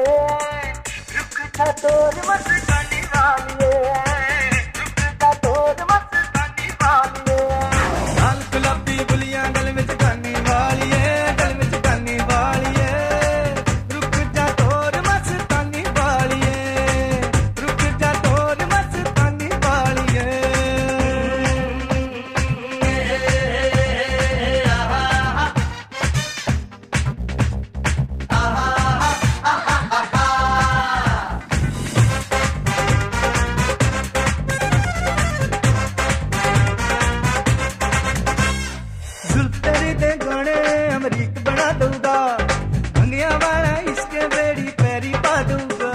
रुक जा तोर मस्तानी वालिए, रुक जा तोर मस्तानी वालिए। लाल गुलाबी बुलियां गल विच गानी वालिए, गल विच गानी वालिए। रुक जा तोर मस्तानी वालिए, रुक जा तोर मस्तानी वालिए। जुल्फ तेरी दे गाने अमरीक बना दूंगा, मंगिया वाला इसके बेड़ी पैरी पा दूंगा।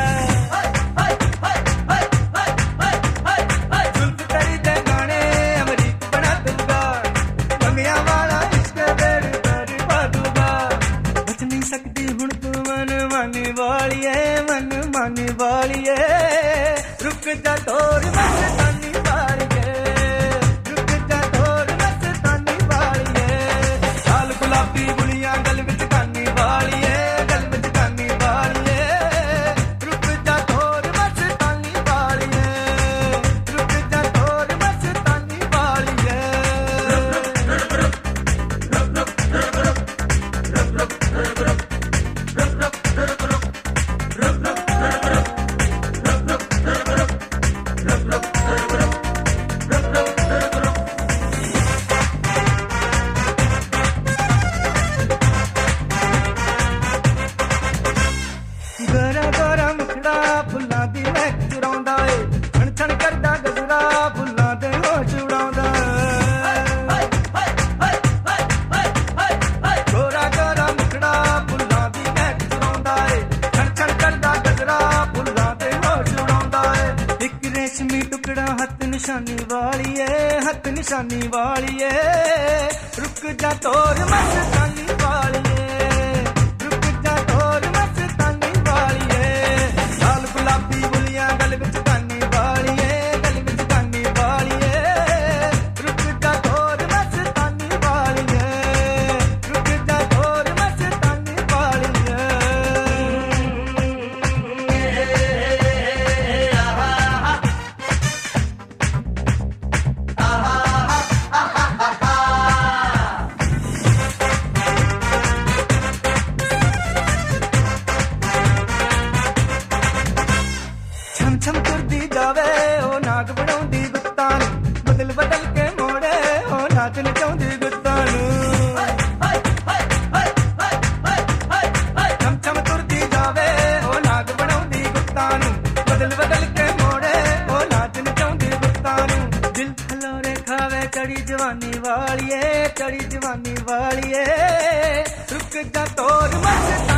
जुल्फ तेरी दे गाने अमरीक बना दूंगा, मंगिया वाला इसके बेड़ी पैरी पा दूंगा। बच नहीं सकती हुण तू मन माने वालिए, मन माने वालिए। रुक जा तोर मस्तानी वालिए, रुक जा तोर मस्तानी वालिए। लाल गुलाबी बुलियां गल विच गानी वालिए, गल विच गानी वालिए। रुक जा तोर मस्तानी वालिए, रुक जा तोर मस्तानी वालिए। ਗਰਾ ਗਰਾ ਮੁਖੜਾ ਫੁੱਲਾਂ ਦੀ ਮਹਿਕ ਚੁਰਾਉਂਦਾ ਏ, ਛਣ ਛਣ ਕਰਦਾ ਗਜਰਾ ਫੁੱਲਾਂ ਦੇ ਹੋਸ਼ ਉਡਾਉਂਦਾ। ਗੋਰਾ ਗਰਾ ਮੁਖੜਾ ਫੁੱਲਾਂ ਦੀ ਮਹਿਕ ਚੁਰਾਉਂਦਾ ਏ, ਛਣ ਛਣ ਕਰਦਾ ਗਜਰਾ ਫੁੱਲਾਂ ਦੇ ਹੋਸ਼ ਉਡਾਉਂਦਾ ਏ। ਇੱਕ ਰੇਸ਼ਮੀ ਟੁਕੜਾ ਹੱਥ ਨਿਸ਼ਾਨੀ ਵਾਲੀਏ, ਹੱਥ ਨਿਸ਼ਾਨੀ ਵਾਲੀਏ। ਰੁਕ ਜਾ ਤੋਰ ਮਸਤਾਨੀ ਵਾਲੀਏ, रुक जा तोर मस्तानी वालिए। लाल गुलाबी बुलियां गल विच गानी वालिए, गल विच गानी वालिए। रुक जा तोर मस्तानी वालिए, रुक जा तोर मस्तानी वालिए। छम छम तुरदी जावे ओ नाग बनाउंदी गुत्तां नूं, बदल बदल के मोड़े ओ नाच नचाउंदी गुत्तां नूं। छम छम तुरदी जावे ओ नाग बनाउंदी गुत्तां नूं, बदल बदल के मोड़े ओ नाच नचाउंदी गुत्तां नूं। दिल खलोरे खावे चढ़ी जवानी वालिए, चढ़ी जवानी वालिए। रुक जा तोर मस्तानी